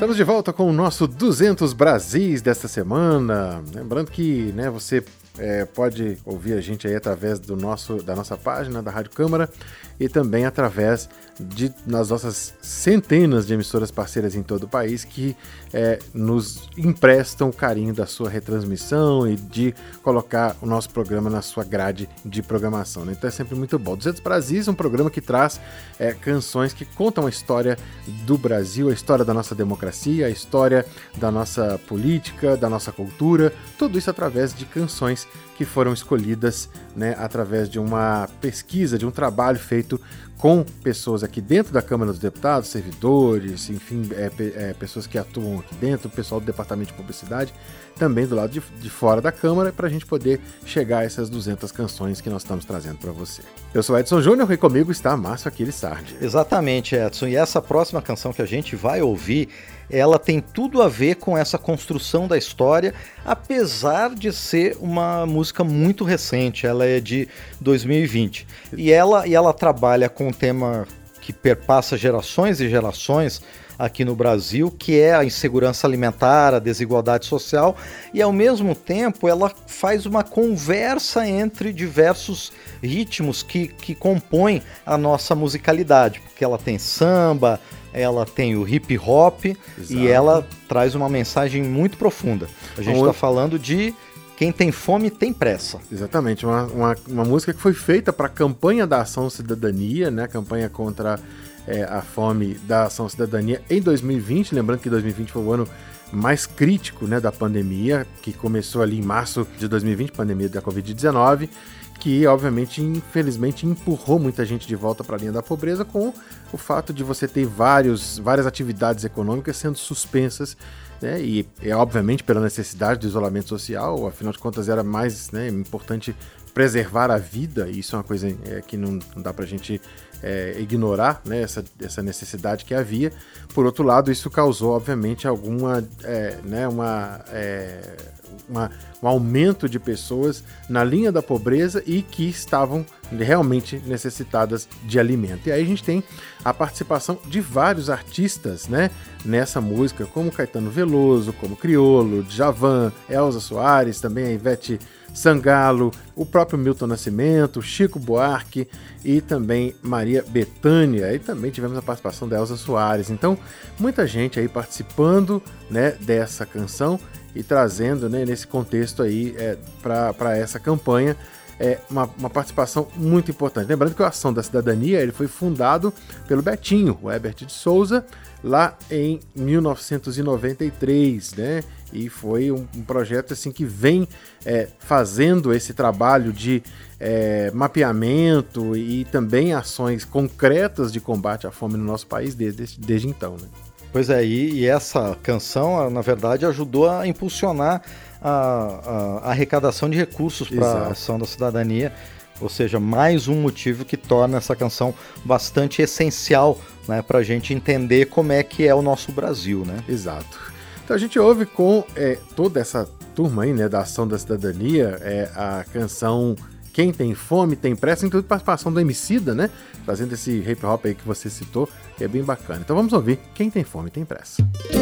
Estamos de volta com o nosso 200 Brasis desta semana. Lembrando que você pode ouvir a gente aí através da nossa página da Rádio Câmara e também através das nossas centenas de emissoras parceiras em todo o país que nos emprestam o carinho da sua retransmissão e de colocar o nosso programa na sua grade de programação, né? Então é sempre muito bom. 200 Brasis é um programa que traz canções que contam a história do Brasil, a história da nossa democracia, a história da nossa política, da nossa cultura, tudo isso através de canções que foram escolhidas, né, através de uma pesquisa, de um trabalho feito com pessoas aqui dentro da Câmara dos Deputados, servidores, enfim, pessoas que atuam aqui dentro, o pessoal do Departamento de Publicidade, também do lado de fora da Câmara, para a gente poder chegar a essas 200 canções que nós estamos trazendo para você. Eu sou Edson Júnior e comigo está Márcio Aquiles Sardi. Exatamente, Edson. E essa próxima canção que a gente vai ouvir, ela tem tudo a ver com essa construção da história, apesar de ser uma música muito recente. Ela é de 2020. E ela trabalha com um tema que perpassa gerações e gerações aqui no Brasil, que é a insegurança alimentar, a desigualdade social, e ao mesmo tempo ela faz uma conversa entre diversos ritmos que compõem a nossa musicalidade, porque ela tem samba, ela tem o hip hop. Exato. E ela traz uma mensagem muito profunda. A gente está falando de Quem Tem Fome Tem Pressa. Exatamente, uma música que foi feita para a campanha da Ação Cidadania, né? A campanha contra a fome da Ação Cidadania em 2020, lembrando que 2020 foi o ano mais crítico, né, da pandemia, que começou ali em março de 2020, pandemia da Covid-19, que obviamente, infelizmente, empurrou muita gente de volta para a linha da pobreza, com o fato de você ter várias atividades econômicas sendo suspensas, né, e obviamente pela necessidade do isolamento social. Afinal de contas era mais, né, importante preservar a vida, e isso é uma coisa que não dá para a gente ignorar, né, essa necessidade que havia. Por outro lado, isso causou, obviamente, um aumento de pessoas na linha da pobreza e que estavam realmente necessitadas de alimento. E aí a gente tem a participação de vários artistas, né, nessa música, como Caetano Veloso, como Criolo, Djavan, Elza Soares, também a Ivete Sangalo, o próprio Milton Nascimento, Chico Buarque e também Maria Bethânia. E também tivemos a participação da Elza Soares. Então, muita gente aí participando, né, dessa canção e trazendo, né, nesse contexto aí para essa campanha uma participação muito importante. Lembrando que a Ação da Cidadania ele foi fundado pelo Betinho, o Herbert de Souza, lá em 1993, né? E foi um projeto assim que vem fazendo esse trabalho de mapeamento e também ações concretas de combate à fome no nosso país desde então, né? Pois é, e essa canção, na verdade, ajudou a impulsionar a arrecadação de recursos para a Ação da Cidadania, ou seja, mais um motivo que torna essa canção bastante essencial, né, para a gente entender como é que é o nosso Brasil, né? Exato. Então a gente ouve com toda essa turma aí, né, da Ação da Cidadania, a canção Quem Tem Fome Tem Pressa, inclusive participação do Emicida, né, trazendo esse hip hop aí que você citou, que é bem bacana. Então vamos ouvir Quem Tem Fome Tem Pressa.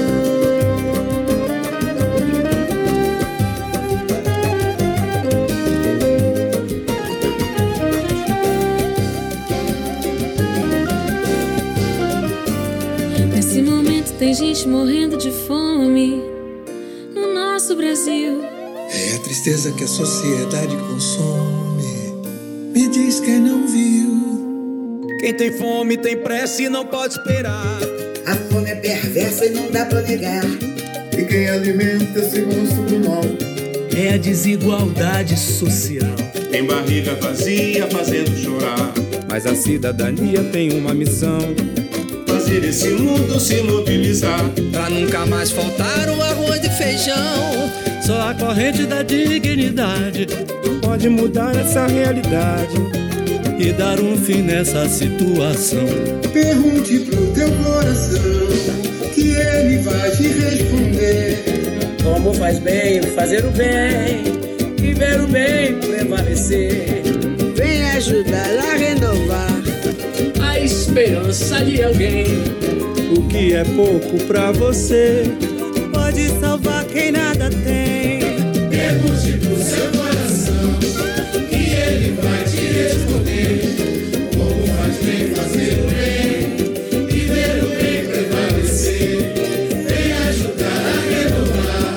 Nesse momento tem gente morrendo de fome no nosso Brasil. É a tristeza que a sociedade consome. Me diz quem não viu. Quem tem fome tem pressa e não pode esperar. A fome é perversa e não dá pra negar. E quem alimenta esse monstro do mal é a desigualdade social. Tem barriga vazia fazendo chorar. Mas a cidadania tem uma missão: fazer esse mundo se mobilizar. Pra nunca mais faltar o arroz e feijão. Só a corrente da dignidade pode mudar essa realidade e dar um fim nessa situação. Pergunte pro teu coração, que ele vai te responder. Como faz bem fazer o bem e ver o bem prevalecer. Vem ajudar a renovar a esperança de alguém. O que é pouco pra você pode salvar quem nada tem. Pergunte pro seu coração, que ele vai te responder. Como faz bem fazer o bem, viver o bem prevalecer. Vem ajudar a renovar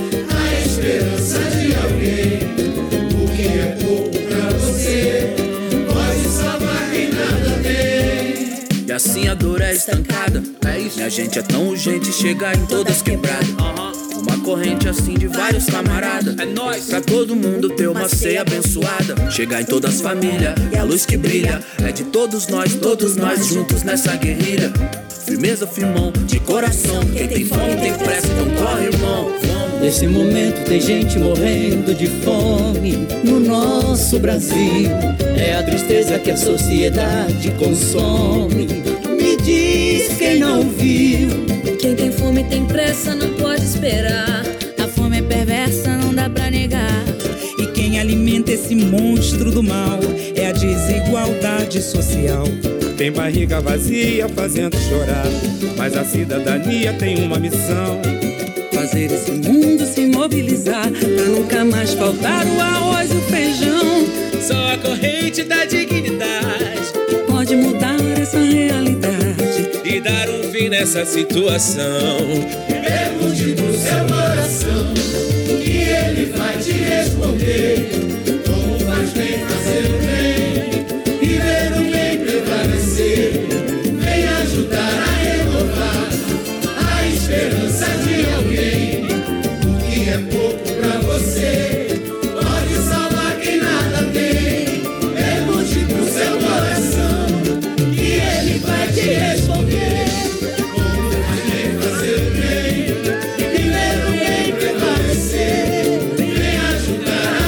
a esperança de alguém. O que é pouco pra você pode salvar quem nada tem. E assim a dor é estancada. Minha gente é tão urgente chegar em todas quebradas. Uma corrente assim de vários camaradas. É nóis. Pra todo mundo ter uma ceia abençoada. Chegar em todas as famílias e a luz que brilha é de todos nós juntos nessa guerrilha. Firmeza, firmão, de coração. Quem tem fome tem pressa, então corre, irmão. Nesse momento tem gente morrendo de fome no nosso Brasil. É a tristeza que a sociedade consome. Me diz quem não viu. Quem tem fome tem pressa, não pode esperar. A fome é perversa, não dá pra negar. E quem alimenta esse monstro do mal é a desigualdade social. Tem barriga vazia fazendo chorar, mas a cidadania tem uma missão: fazer esse mundo se mobilizar pra nunca mais faltar o arroz e o feijão. Só a corrente da dignidade pode mudar essa realidade e dar um fim nessa situação. Pergunte pro seu coração, que ele vai te responder. Como faz bem fazer o bem, viver o bem prevalecer. Vem ajudar a renovar a esperança de alguém. O que é pouco pra você pode salvar quem nada tem. Pergunte pro seu coração, que ele vai te responder. Como faz bem fazer o bem, viver o bem prevalecer. Vem ajudar a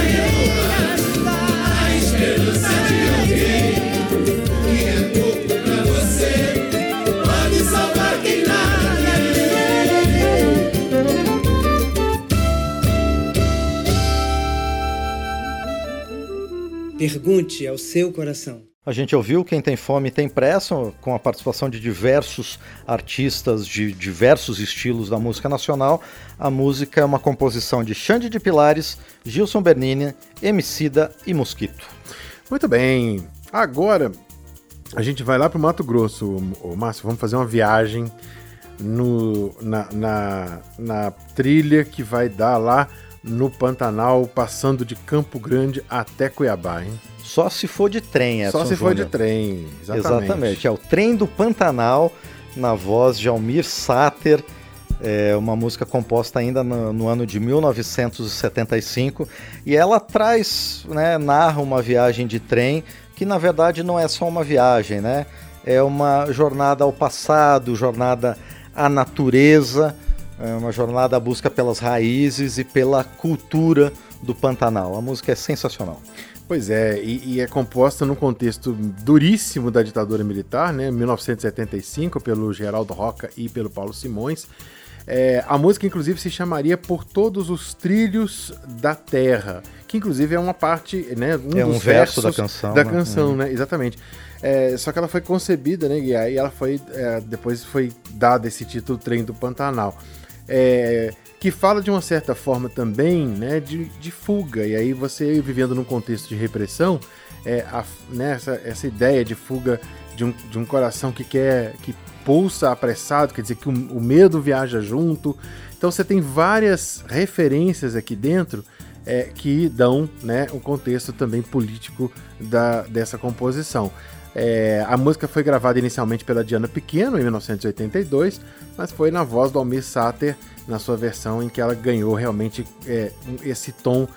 renovar a esperança de alguém. O que é pouco pra você pode salvar quem nada tem. Pergunte ao seu coração. A gente ouviu Quem Tem Fome Tem Pressa, com a participação de diversos artistas de diversos estilos da música nacional. A música é uma composição de Xande de Pilares, Gilson Bernini, Emicida e Mosquito. Muito bem, agora a gente vai lá para o Mato Grosso, Márcio, vamos fazer uma viagem na trilha que vai dar lá no Pantanal, passando de Campo Grande até Cuiabá, hein? Só se for de trem, Edson Só se for Júnior. de trem, exatamente. É o Trem do Pantanal, na voz de Almir Sater, uma música composta ainda no ano de 1975, e ela traz, né, narra uma viagem de trem, que na verdade não é só uma viagem, né? É uma jornada ao passado, jornada à natureza, uma jornada à busca pelas raízes e pela cultura do Pantanal. A música é sensacional. Pois é, e é composta num contexto duríssimo da ditadura militar, né, 1975, pelo Geraldo Roca e pelo Paulo Simões. A música, inclusive, se chamaria Por Todos os Trilhos da Terra, que, inclusive, é uma parte, né, um verso da canção. Da canção, né? Exatamente. Só que ela foi concebida, né, e aí ela foi, depois foi dado esse título Trem do Pantanal. Que fala de uma certa forma também, né, de fuga, e aí você vivendo num contexto de repressão, essa ideia de fuga de um coração que pulsa apressado, quer dizer que o medo viaja junto. Então você tem várias referências aqui dentro que dão, né, um contexto também político dessa composição. A música foi gravada inicialmente pela Diana Pequeno, em 1982, mas foi na voz do Almir Sater, na sua versão em que ela ganhou realmente esse tom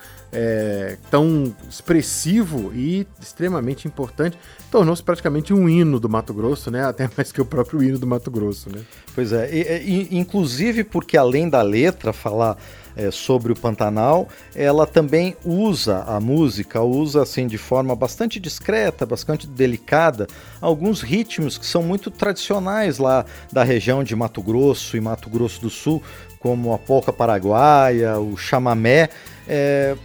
tão expressivo e extremamente importante. Tornou-se praticamente um hino do Mato Grosso, né? Até mais que o próprio hino do Mato Grosso, né? Pois inclusive porque além da letra falar sobre o Pantanal, ela também a música usa assim de forma bastante discreta, bastante delicada, alguns ritmos que são muito tradicionais lá da região de Mato Grosso e Mato Grosso do Sul, como a polca paraguaia, o chamamé,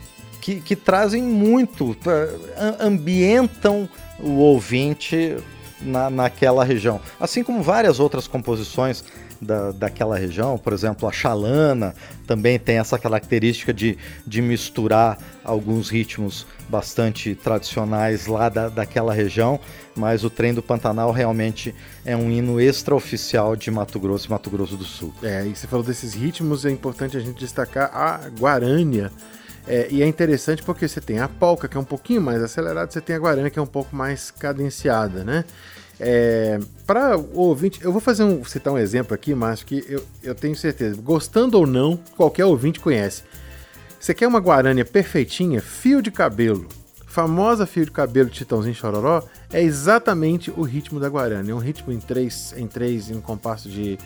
que trazem muito, ambientam o ouvinte naquela região. Assim como várias outras composições daquela região, por exemplo, a Xalana também tem essa característica de misturar alguns ritmos bastante tradicionais lá daquela região, mas o Trem do Pantanal realmente é um hino extraoficial de Mato Grosso e Mato Grosso do Sul. E você falou desses ritmos, é importante a gente destacar a guarânia. E é interessante porque você tem a polca, que é um pouquinho mais acelerada, você tem a guarânia, que é um pouco mais cadenciada, né? Para o ouvinte, eu vou citar um exemplo aqui, Márcio, que eu tenho certeza, gostando ou não, qualquer ouvinte conhece. Você quer uma guarânia perfeitinha? Fio de Cabelo, famosa Fio de Cabelo de Chitãozinho Chororó, é exatamente o ritmo da guarânia. É um ritmo em um compasso de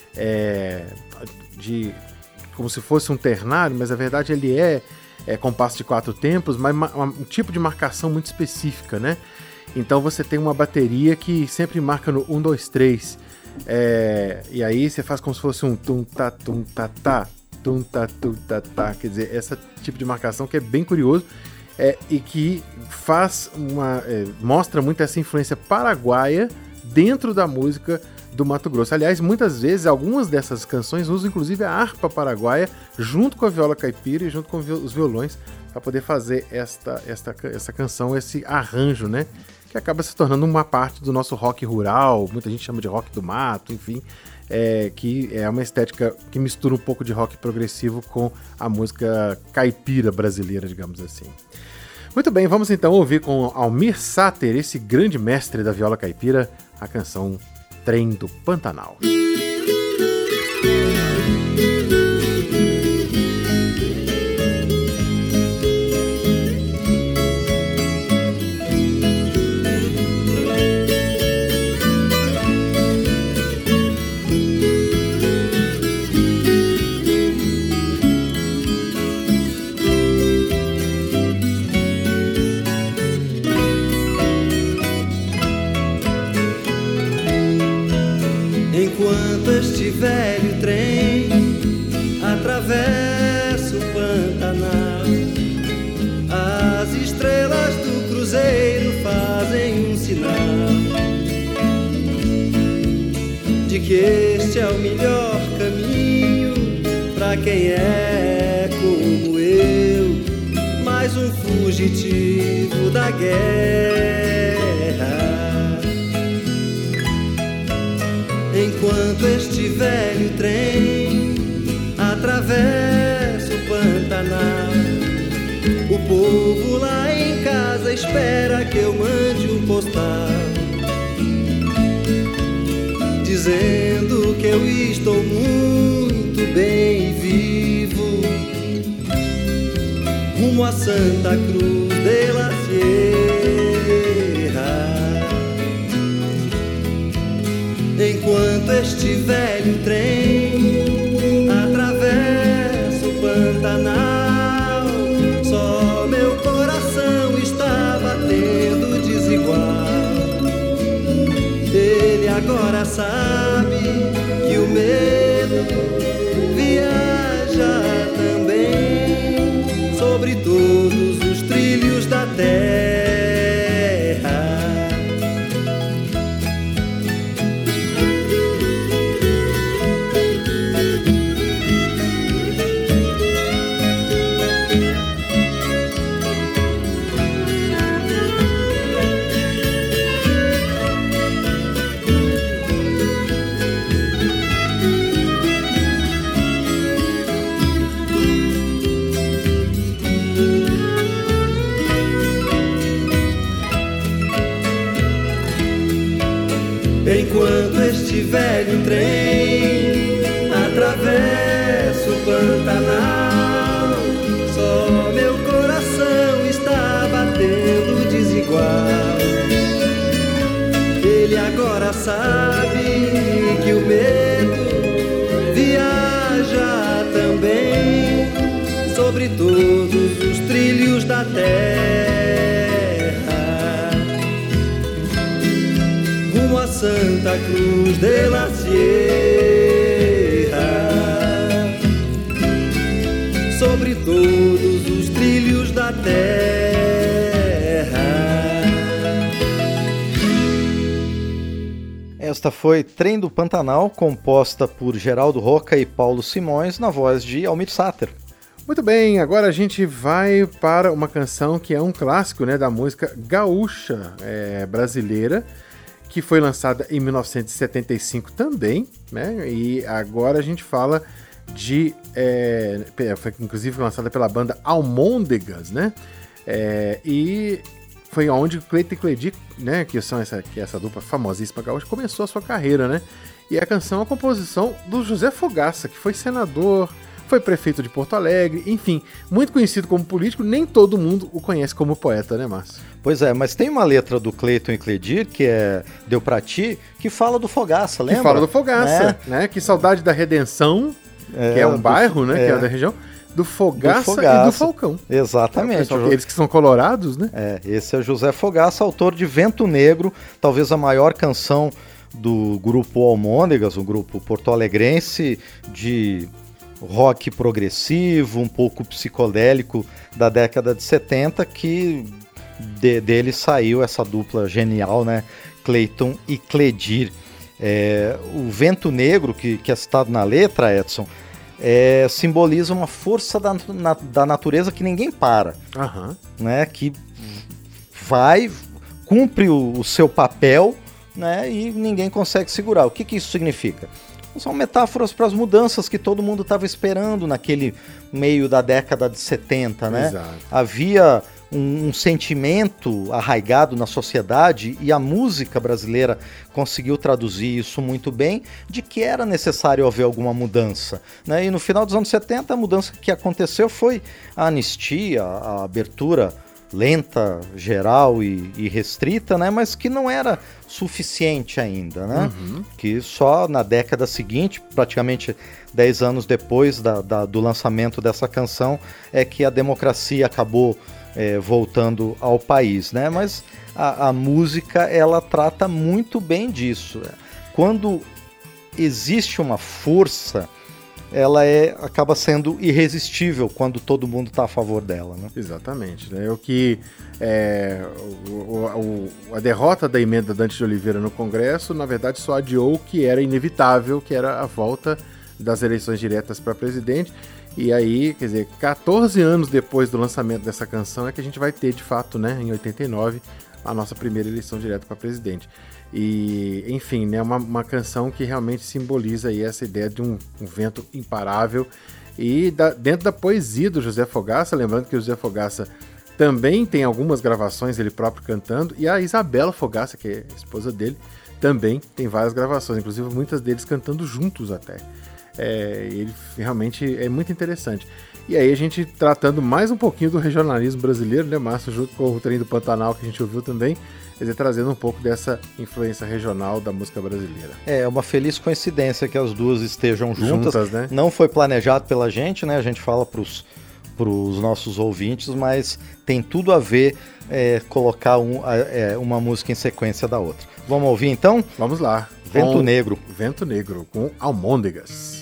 como se fosse um ternário, mas na verdade ele é compasso de 4 tempos, mas um tipo de marcação muito específica, né? Então você tem uma bateria que sempre marca no 1, 2, 3. E aí você faz como se fosse um tum-ta, tum-ta-ta, tum-ta, tum-ta-ta. Quer dizer, esse tipo de marcação que é bem curioso e que mostra muito essa influência paraguaia dentro da música do Mato Grosso. Aliás, muitas vezes, algumas dessas canções usam inclusive a harpa paraguaia junto com a viola caipira e junto com os violões para poder fazer essa canção, esse arranjo, né? Que acaba se tornando uma parte do nosso rock rural, muita gente chama de rock do mato, enfim, que é uma estética que mistura um pouco de rock progressivo com a música caipira brasileira, digamos assim. Muito bem, vamos então ouvir com Almir Sater, esse grande mestre da viola caipira, a canção Trem do Pantanal. Enquanto este velho trem atravessa o Pantanal, as estrelas do cruzeiro fazem um sinal de que este é o melhor caminho pra quem é como eu, mais um fugitivo da guerra. Enquanto este velho trem atravessa o Pantanal, o povo lá em casa espera que eu mande um postal dizendo que eu estou muito bem e vivo, rumo a Santa Cruz de la Sierra. Enquanto este velho trem atravessa o Pantanal, só meu coração está batendo desigual. Ele agora sabe que o medo viaja também sobre todos os trilhos da terra. Enquanto este velho trem atravessa o Pantanal, só meu coração está batendo desigual. Ele agora sabe que o medo viaja também sobre todos os trilhos da terra. Santa Cruz de la Sierra, sobre todos os trilhos da terra. Esta foi Trem do Pantanal, composta por Geraldo Roca e Paulo Simões, na voz de Almir Sater. Muito bem, agora a gente vai para uma canção que é um clássico, né, da música gaúcha brasileira, que foi lançada em 1975 também, né? E agora a gente fala de... foi inclusive lançada pela banda Almôndegas, né? E foi onde Cleiton e Cledir, né, que é essa dupla famosíssima gaúcha, começou a sua carreira, né? E a canção é a composição do José Fogaça, que foi senador, foi prefeito de Porto Alegre, enfim, muito conhecido como político, nem todo mundo o conhece como poeta, né, Márcio? Pois é, mas tem uma letra do Cleiton e Cledir, que é Deu Pra Ti, que fala do Fogaça, lembra? Que fala do Fogaça, né? Que saudade da Redenção, que é um bairro, né, que é da região, do Fogaça e do Falcão. Exatamente. Eles que são colorados, né? Esse é José Fogaça, autor de Vento Negro, talvez a maior canção do grupo Almôndegas, um grupo porto-alegrense de rock progressivo, um pouco psicodélico da década de 70, que dele saiu essa dupla genial, né? Cleiton e Cledir. O Vento Negro, que é citado na letra, Edson, simboliza uma força da natureza que ninguém para, né? Que cumpre o seu papel, né? E ninguém consegue segurar. O que isso significa? São metáforas para as mudanças que todo mundo estava esperando naquele meio da década de 70, né? Exato. Havia um sentimento arraigado na sociedade, e a música brasileira conseguiu traduzir isso muito bem, de que era necessário haver alguma mudança, né? E no final dos anos 70, a mudança que aconteceu foi a anistia, a abertura lenta, geral e restrita, né? Mas que não era suficiente ainda, né? Que só na década seguinte, praticamente 10 anos depois do lançamento dessa canção, é que a democracia acabou voltando ao país, né? Mas a música, ela trata muito bem disso. Quando existe uma força, ela acaba sendo irresistível quando todo mundo está a favor dela, né? Exatamente. Né? A derrota da emenda Dante de Oliveira no Congresso, na verdade, só adiou o que era inevitável, que era a volta das eleições diretas para presidente. E aí, quer dizer, 14 anos depois do lançamento dessa canção é que a gente vai ter, de fato, né, em 89, a nossa primeira eleição direta para presidente. E, enfim, né, uma canção que realmente simboliza aí essa ideia de um vento imparável. E dentro da poesia do José Fogaça, lembrando que o José Fogaça também tem algumas gravações ele próprio cantando, e a Isabela Fogaça, que é a esposa dele, também tem várias gravações, inclusive muitas deles cantando juntos até. Ele realmente é muito interessante. E aí a gente tratando mais um pouquinho do regionalismo brasileiro, né, Márcio, junto com o Trem do Pantanal que a gente ouviu também, quer dizer, trazendo um pouco dessa influência regional da música brasileira. É uma feliz coincidência que as duas estejam juntas, né? Não foi planejado pela gente, né? A gente fala para os nossos ouvintes, mas tem tudo a ver colocar uma música em sequência da outra. Vamos ouvir então? Vamos lá. Vento Negro. Vento Negro, com Almôndegas.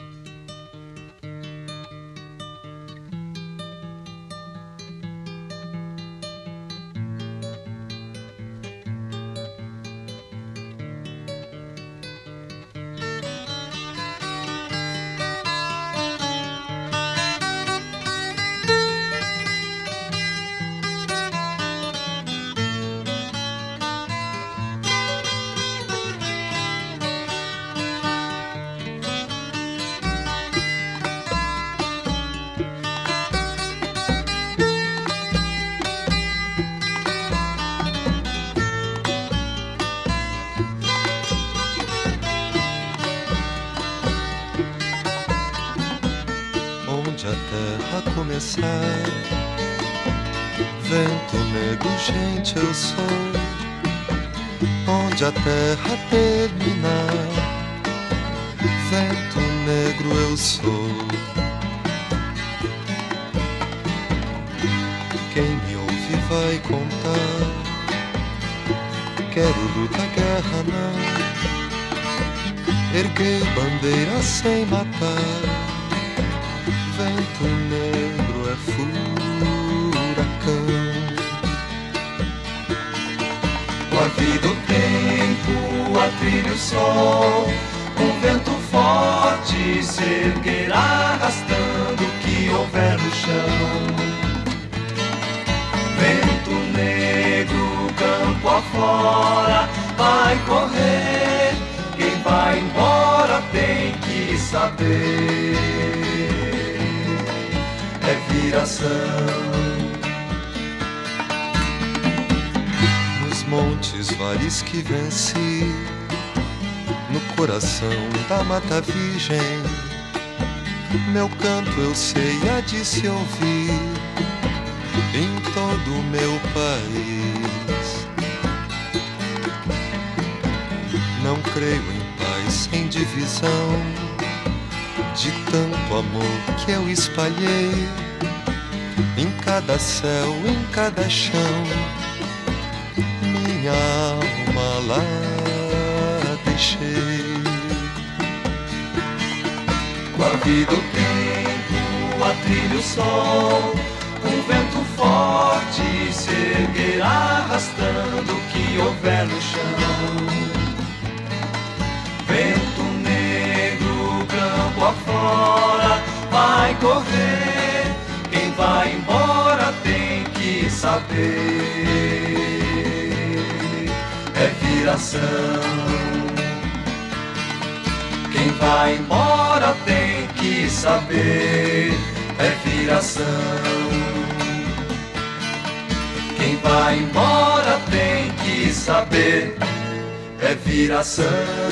Vento negro, gente, eu sou. Onde a terra terminar, vento negro eu sou. Quem me ouve vai contar. Quero luta, guerra não. Erguer bandeira sem matar. Vento negro é furacão. A vida, o tempo, a trilha o sol. Um vento forte se erguerá, arrastando o que houver no chão. Vento negro, campo afora, vai correr. Quem vai embora tem que saber. É viração. Nos montes, vales que venci, no coração da Mata Virgem, meu canto eu sei há de se ouvir em todo o meu país. Não creio em paz sem divisão, de tanto amor que eu espalhei em cada céu, em cada chão. Minha alma lá deixei. Com a vida o tempo, a trilha o sol, um vento forte se erguerá, arrastando o que houver no chão. Vento negro, campo afora, vai correr. Quem vai embora tem que saber. É viração. Quem vai embora tem que saber. É viração. Quem vai embora tem que saber. É viração.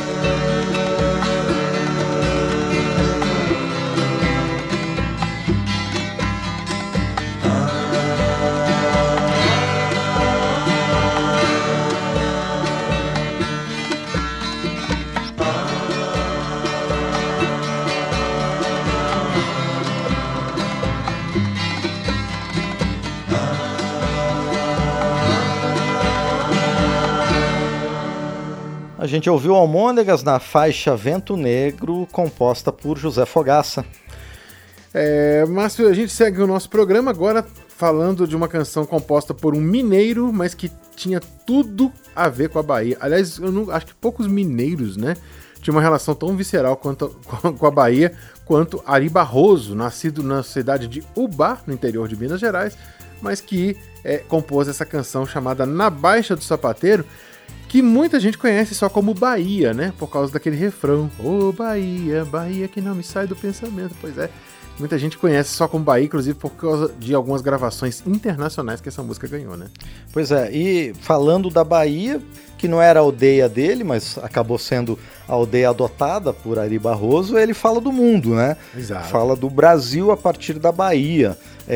A gente ouviu Almôndegas na faixa Vento Negro, composta por José Fogaça. Márcio, a gente segue o nosso programa agora falando de uma canção composta por um mineiro, mas que tinha tudo a ver com a Bahia. Aliás, acho que poucos mineiros, né, tinham uma relação tão visceral com a Bahia quanto Ari Barroso, nascido na cidade de Ubá, no interior de Minas Gerais, mas que compôs essa canção chamada Na Baixa do Sapateiro, que muita gente conhece só como Bahia, né? Por causa daquele refrão. Ô Bahia, Bahia que não me sai do pensamento. Pois é, muita gente conhece só como Bahia, inclusive por causa de algumas gravações internacionais que essa música ganhou, né? Pois é, e falando da Bahia, que não era a aldeia dele, mas acabou sendo a aldeia adotada por Ari Barroso, ele fala do mundo, né? Exato. Fala do Brasil a partir da Bahia.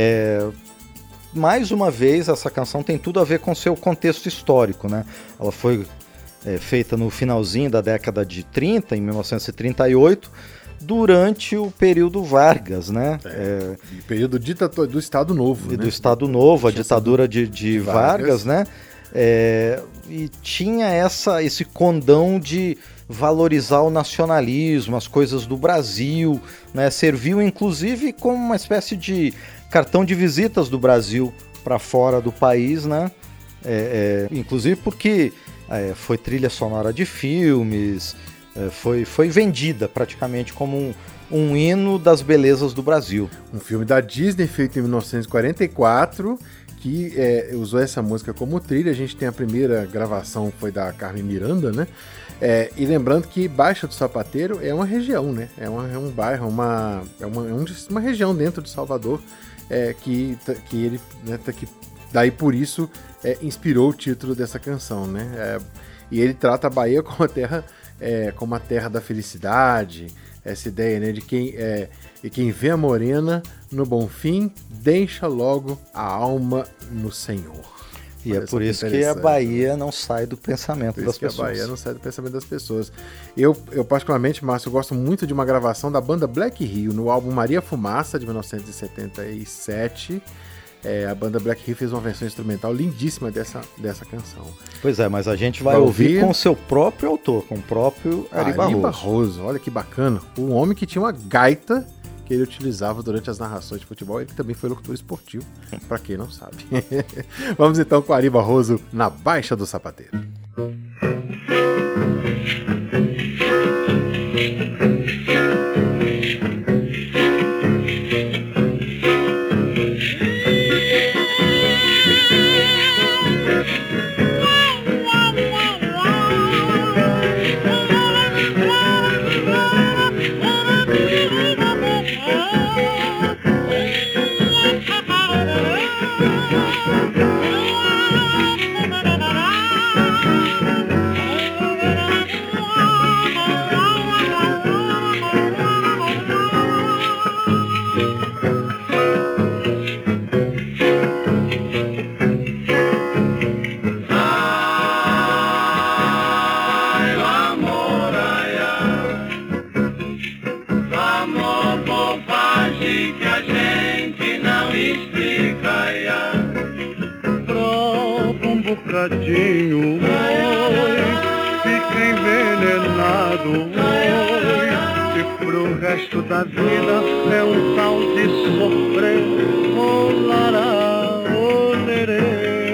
Mais uma vez, essa canção tem tudo a ver com seu contexto histórico, né? Ela foi feita no finalzinho da década de 30, em 1938, durante o período Vargas, né? O período do Estado Novo, né? Do Estado Novo, a ditadura de Vargas, né? E tinha esse condão de valorizar o nacionalismo, as coisas do Brasil, né? Serviu inclusive como uma espécie de cartão de visitas do Brasil para fora do país, né? Inclusive porque foi trilha sonora de filmes, foi vendida praticamente como um hino das belezas do Brasil. Um filme da Disney feito em 1944 que usou essa música como trilha. A gente tem a primeira gravação, foi da Carmen Miranda, né? E lembrando que Baixa do Sapateiro é uma região, né? É um bairro, uma região dentro de Salvador, que ele, né, que daí por isso inspirou o título dessa canção, né? E ele trata a Bahia como a terra da felicidade, essa ideia, né, de quem vê a morena no bom fim, deixa logo a alma no Senhor. E é por isso que a Bahia não sai do pensamento das pessoas. A Bahia não sai do pensamento das pessoas. Eu particularmente, Márcio, eu gosto muito de uma gravação da banda Black Rio, no álbum Maria Fumaça, de 1977. A banda Black Rio fez uma versão instrumental lindíssima dessa canção. Pois é, mas a gente vai ouvir com o seu próprio autor, com o próprio Ari Barroso. Olha que bacana. Um homem que tinha uma gaita que ele utilizava durante as narrações de futebol. Ele também foi locutor esportivo, para quem não sabe. Vamos então com Ari Barroso, Na Baixa do Sapateiro. bocadinho, oi, fica envenenado, oi, e pro resto da vida é um tal de sofrer, oh, lará, oh, lerê.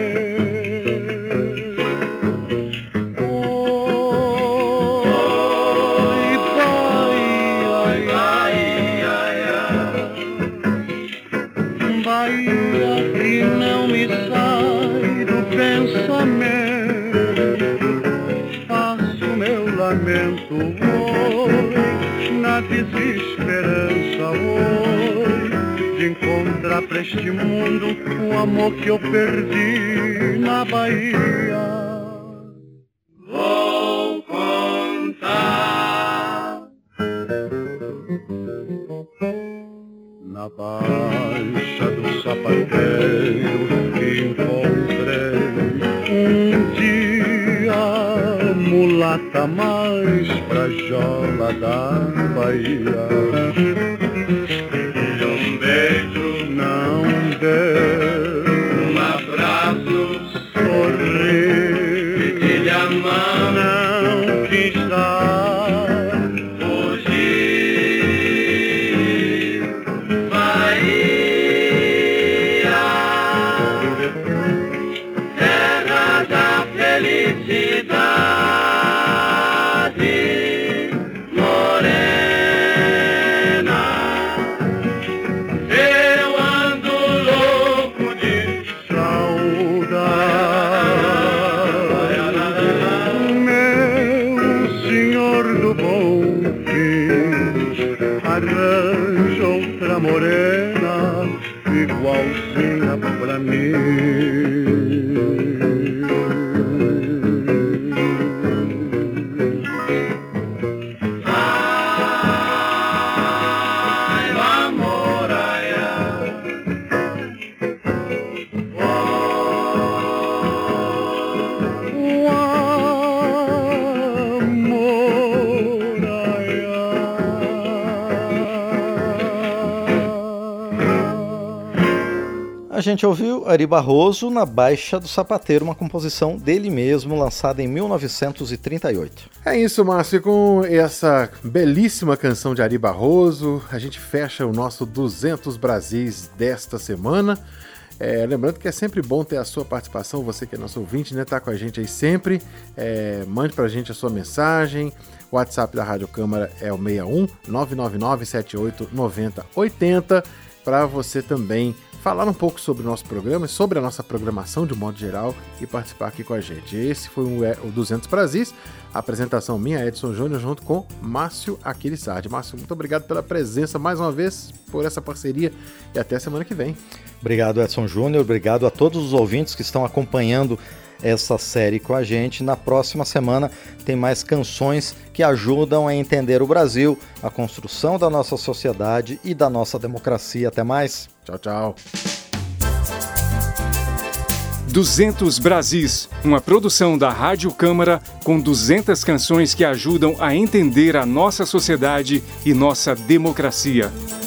Desesperança, oi, de encontrar pra este mundo o amor que eu perdi na Bahia. Vou contar. Na Baixa do Sapateiro encontrei um dia mulata mais frajola da Bahia. E um beijo não deu, um abraço sorriu, pedi-lhe a mão, não quis dar, fugiu, Bahia, terra da felicidade. Morena, igualzinha pra mim. Ai, Lamoraia, A gente ouviu Ari Barroso na Baixa do Sapateiro, uma composição dele mesmo, lançada em 1938. É isso, Márcio, e com essa belíssima canção de Ari Barroso, a gente fecha o nosso 200 Brasis desta semana. Lembrando que é sempre bom ter a sua participação, você que é nosso ouvinte, né? Tá com a gente aí sempre. Mande pra gente a sua mensagem. O WhatsApp da Rádio Câmara é o 61 999 78 90 80, para você também falar um pouco sobre o nosso programa e sobre a nossa programação de modo geral e participar aqui com a gente. Esse foi o 200 Brasis, a apresentação minha, Edson Júnior, junto com Márcio Aquilissardi. Márcio, muito obrigado pela presença mais uma vez, por essa parceria e até a semana que vem. Obrigado, Edson Júnior, obrigado a todos os ouvintes que estão acompanhando essa série com a gente. Na próxima semana tem mais canções que ajudam a entender o Brasil, a construção da nossa sociedade e da nossa democracia. Até mais. Tchau, tchau. 200 Brasis, uma produção da Rádio Câmara com 200 canções que ajudam a entender a nossa sociedade e nossa democracia.